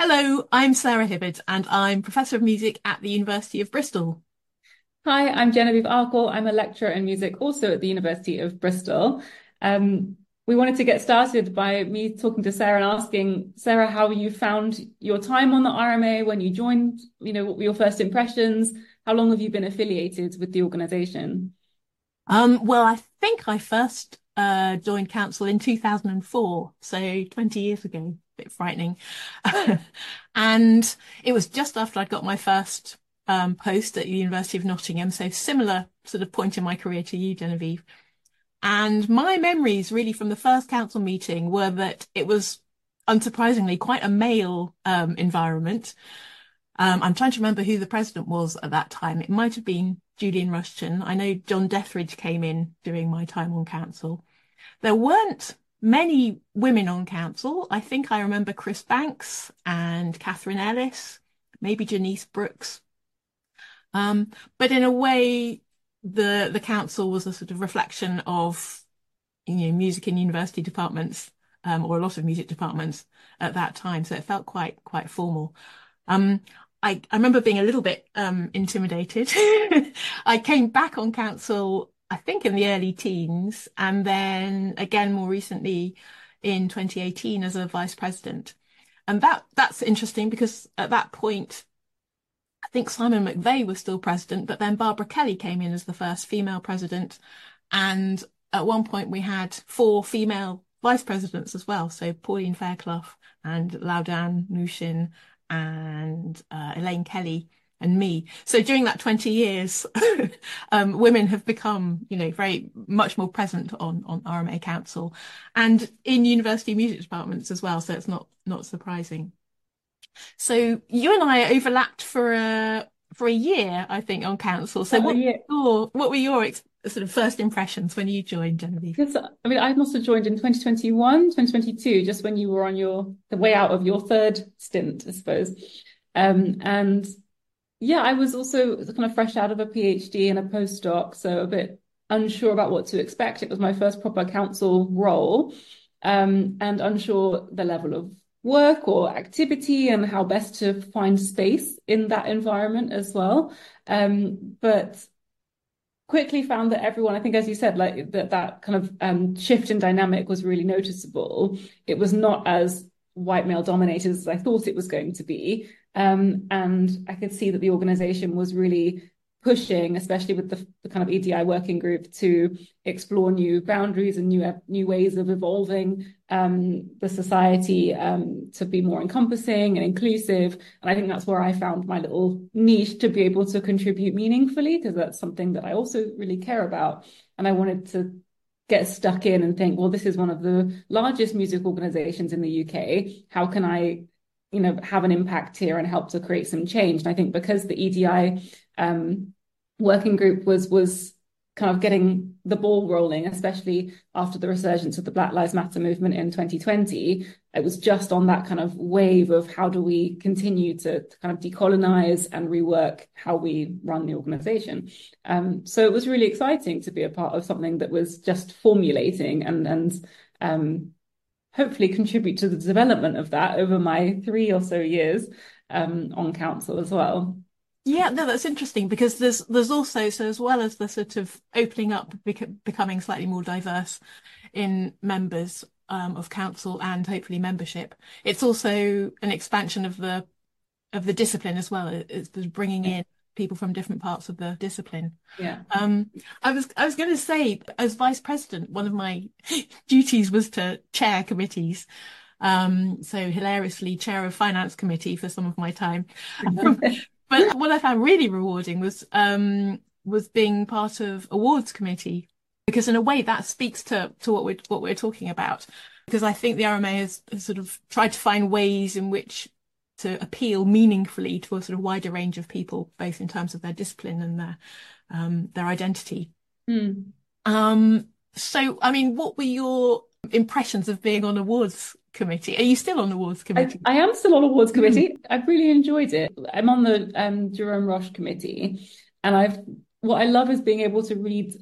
Hello, I'm Sarah Hibbard and I'm Professor of Music at the University of Bristol. Hi, I'm Genevieve Arkle. I'm a lecturer in music also at the University of Bristol. We wanted to get started by me talking to Sarah and asking Sarah how you found your time on the RMA when you joined, what were your first impressions? How long have you been affiliated with the organisation? Well, I think I first joined council in 2004, so 20 years ago. A bit frightening. And it was just after I'd got my first post at the University of Nottingham, so similar sort of point in my career to you, Genevieve. And my memories really from the first council meeting were that it was unsurprisingly quite a male environment. I'm trying to remember who the president was at that time. It might have been Julian Rushton. I know John Dethridge came in during my time on council. There weren't many women on council. I think I remember Chris Banks and Catherine Ellis, maybe Janice Brooks. But in a way, the council was a sort of reflection of, music in university departments, or a lot of music departments at that time. So it felt quite formal. Um, I remember being a little bit intimidated. I came back on council, I think in the early teens, and then again more recently in 2018 as a vice president. And that's interesting because at that point, I think Simon McVeigh was still president, but then Barbara Kelly came in as the first female president. And at one point we had four female vice presidents as well. So Pauline Fairclough and Laudan Nushin and Elaine Kelly and me. So during that 20 years, women have become, very much more present on RMA Council and in university music departments as well. So it's not surprising. So you and I overlapped for a year, I think, on council. So About a year. what were your sort of first impressions when you joined, Genevieve? Yes, I mean, I must have joined in 2021, 2022, just when you were on the way out of your third stint, I suppose. And yeah, I was also kind of fresh out of a PhD and a postdoc, so a bit unsure about what to expect. It was my first proper council role, and unsure the level of work or activity and how best to find space in that environment as well. But quickly found that everyone, I think, as you said, like that kind of shift in dynamic was really noticeable. It was not as white male dominated as I thought it was going to be. And I could see that the organization was really pushing, especially with the kind of EDI working group, to explore new boundaries and new ways of evolving the society to be more encompassing and inclusive. And I think that's where I found my little niche to be able to contribute meaningfully, because that's something that I also really care about. And I wanted to get stuck in and think, well, this is one of the largest music organizations in the UK. How can I, have an impact here and help to create some change? And I think because the EDI working group was kind of getting the ball rolling, especially after the resurgence of the Black Lives Matter movement in 2020. It was just on that kind of wave of how do we continue to kind of decolonize and rework how we run the organization. So it was really exciting to be a part of something that was just formulating and hopefully contribute to the development of that over my 3 or so years on council as well. Yeah, no, that's interesting because there's also, so as well as the sort of opening up, becoming slightly more diverse in members of council and hopefully membership, it's also an expansion of the discipline as well. It's bringing Yeah. in people from different parts of the discipline. Yeah. I was going to say, as vice president, one of my duties was to chair committees. So hilariously, chair of finance committee for some of my time. But what I found really rewarding was being part of awards committee, because in a way that speaks to what we're talking about. Because I think the RMA has sort of tried to find ways in which to appeal meaningfully to a sort of wider range of people, both in terms of their discipline and their identity. Mm. So, I mean, what were your impressions of being on awards committee? Are you still on awards committee? I am still on awards Mm. committee. I've really enjoyed it. I'm on the Jerome Roche committee, and what I love is being able to read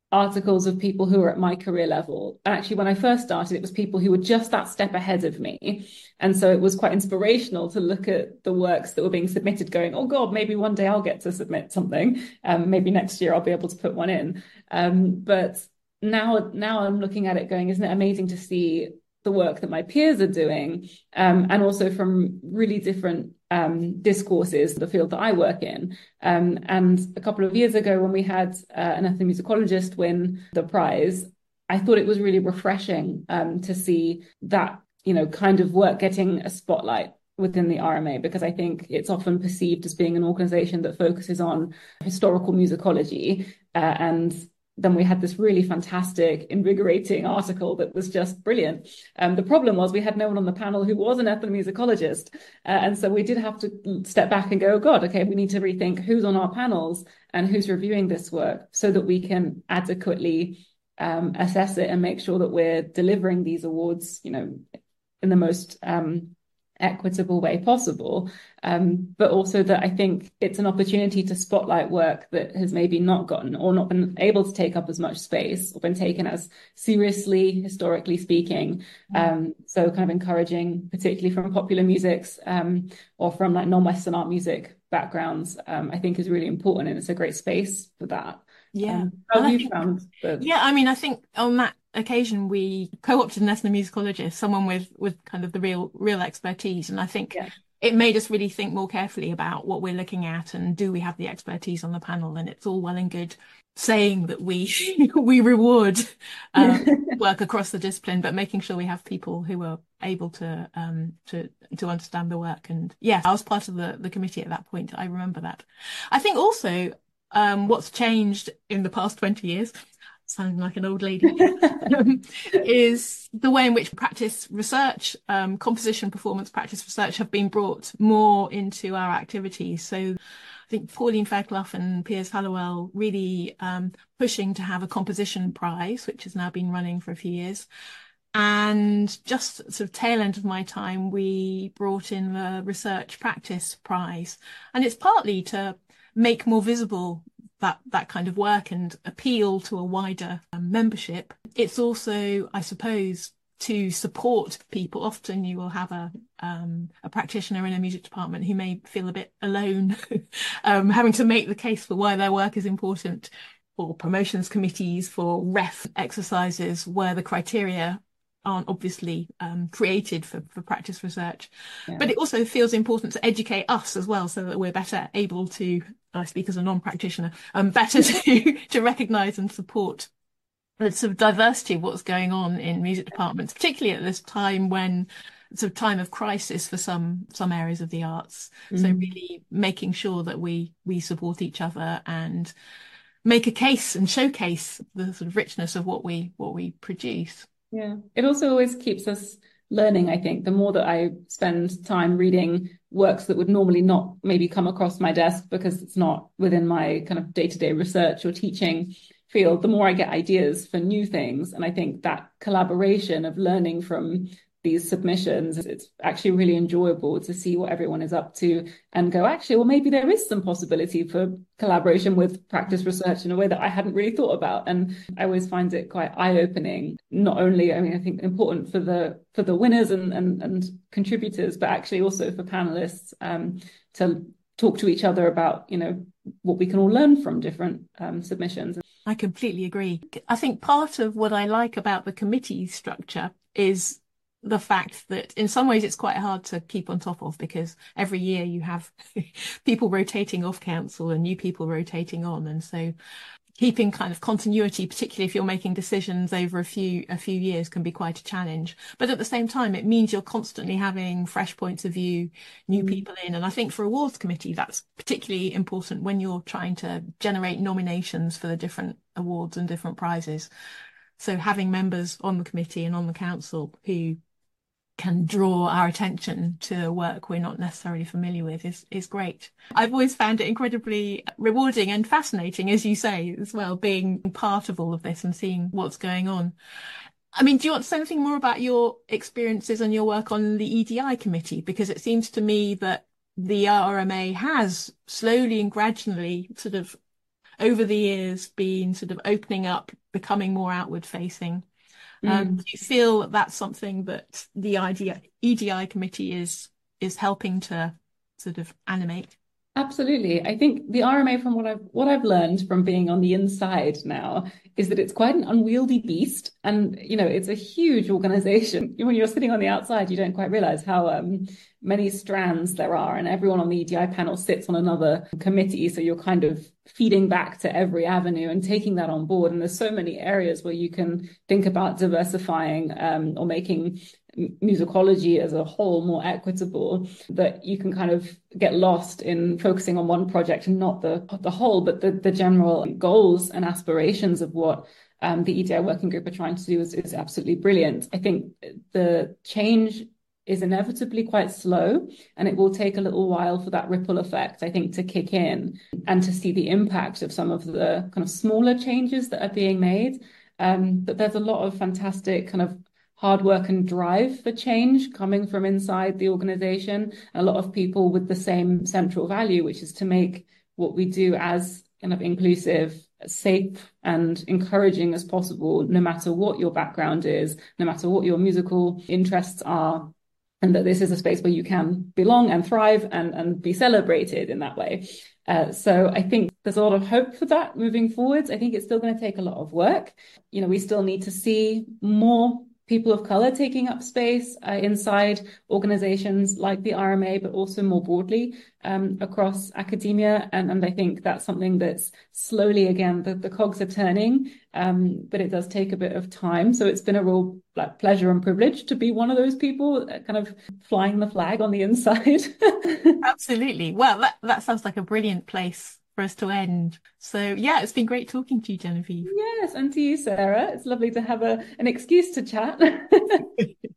articles of people who are at my career level. And actually, when I first started, it was people who were just that step ahead of me. And so it was quite inspirational to look at the works that were being submitted, going, oh God, maybe one day I'll get to submit something. Maybe next year I'll be able to put one in. But now I'm looking at it going, isn't it amazing to see the work that my peers are doing, and also from really different discourses, the field that I work in. And a couple of years ago, when we had an ethnomusicologist win the prize, I thought it was really refreshing to see that, kind of work getting a spotlight within the RMA, because I think it's often perceived as being an organization that focuses on historical musicology, and then we had this really fantastic, invigorating article that was just brilliant. The problem was we had no one on the panel who was an ethnomusicologist. And so we did have to step back and go, oh God, okay, we need to rethink who's on our panels and who's reviewing this work so that we can adequately assess it and make sure that we're delivering these awards, in the most equitable way possible, but also that I think it's an opportunity to spotlight work that has maybe not gotten or not been able to take up as much space or been taken as seriously, historically speaking. So kind of encouraging, particularly from popular musics or from like non-Western art music backgrounds, I think is really important, and it's a great space for that. Yeah. How have you found that? Yeah, I mean, I think on that occasion we co-opted an ethnomusicologist, someone with kind of the real expertise, and I think it made us really think more carefully about what we're looking at and do we have the expertise on the panel. And it's all well and good saying that we we reward work across the discipline, but making sure we have people who are able to understand the work. And yeah, I was part of the committee at that point. I remember that. I think also what's changed in the past 20 years, sounding like an old lady, is the way in which practice research, composition, performance, practice research have been brought more into our activities. So I think Pauline Fairclough and Piers Hallowell really pushing to have a composition prize, which has now been running for a few years. And just sort of tail end of my time, we brought in the research practice prize. And it's partly to make more visible that kind of work and appeal to a wider membership. It's also, I suppose, to support people. Often you will have a practitioner in a music department who may feel a bit alone, having to make the case for why their work is important, or promotions committees for ref exercises where the criteria aren't obviously created for practice research. But it also feels important to educate us as well, so that we're better able to, I speak as a non-practitioner, better to recognise and support the sort of diversity of what's going on in music departments, particularly at this time when it's a time of crisis for some areas of the arts. So really making sure that we support each other and make a case and showcase the sort of richness of what we produce. Yeah, it also always keeps us learning, I think. The more that I spend time reading works that would normally not maybe come across my desk because it's not within my kind of day-to-day research or teaching field, the more I get ideas for new things. And I think that collaboration of learning from these submissions, it's actually really enjoyable to see what everyone is up to and go, actually, well, maybe there is some possibility for collaboration with practice research in a way that I hadn't really thought about. And I always find it quite eye-opening. Not only, I mean, I think important for the winners and contributors, but actually also for panelists to talk to each other about, what we can all learn from different submissions. I completely agree. I think part of what I like about the committee structure is the fact that in some ways it's quite hard to keep on top of, because every year you have people rotating off council and new people rotating on. And so keeping kind of continuity, particularly if you're making decisions over a few years, can be quite a challenge. But at the same time, it means you're constantly having fresh points of view, new people in. And I think for awards committee, that's particularly important when you're trying to generate nominations for the different awards and different prizes. So having members on the committee and on the council who can draw our attention to work we're not necessarily familiar with is great. I've always found it incredibly rewarding and fascinating, as you say, as well, being part of all of this and seeing what's going on. I mean, do you want to say anything more about your experiences and your work on the EDI committee? Because it seems to me that the RMA has slowly and gradually sort of over the years been sort of opening up, becoming more outward facing. Do Mm. you feel that that's something that the EDI committee is helping to sort of animate? Absolutely. I think the RMA, from what I've learned from being on the inside now, is that it's quite an unwieldy beast, and it's a huge organization. When you're sitting on the outside, you don't quite realize how many strands there are, and everyone on the EDI panel sits on another committee, so you're kind of feeding back to every avenue and taking that on board. And there's so many areas where you can think about diversifying or making musicology as a whole more equitable, that you can kind of get lost in focusing on one project and not the whole, but the general goals and aspirations of what the EDI working group are trying to do is absolutely brilliant. I think the change is inevitably quite slow, and it will take a little while for that ripple effect, I think, to kick in and to see the impact of some of the kind of smaller changes that are being made. But there's a lot of fantastic kind of hard work and drive for change coming from inside the organization. A lot of people with the same central value, which is to make what we do as kind of inclusive, safe, and encouraging as possible, no matter what your background is, no matter what your musical interests are, and that this is a space where you can belong and thrive and be celebrated in that way. So I think there's a lot of hope for that moving forwards. I think it's still going to take a lot of work. We still need to see more people of color taking up space inside organizations like the RMA, but also more broadly across academia. And I think that's something that's slowly, again, the cogs are turning, but it does take a bit of time. So it's been a real pleasure and privilege to be one of those people kind of flying the flag on the inside. Absolutely. Well, that sounds like a brilliant place for us to end. So yeah, it's been great talking to you, Genevieve. Yes, and to you, Sarah. It's lovely to have an excuse to chat.